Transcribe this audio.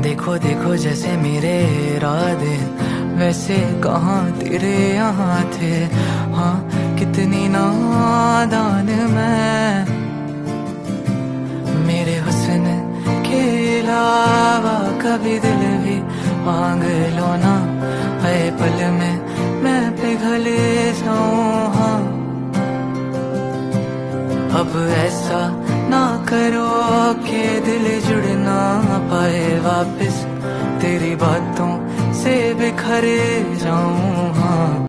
देखो देखो जैसे मेरे इरादे वैसे कहाँ तेरे यहाँ थे। हाँ कितनी नादान मैं, मेरे हुस्न के अलावा कभी दिल भी मांग लो ना, है पल में मैं पिघल जाऊं। हाँ अब ऐसा ना करो कि दिल जुड़ ना पाए वापस, तेरी बातों से बिखर जाऊं। हाँ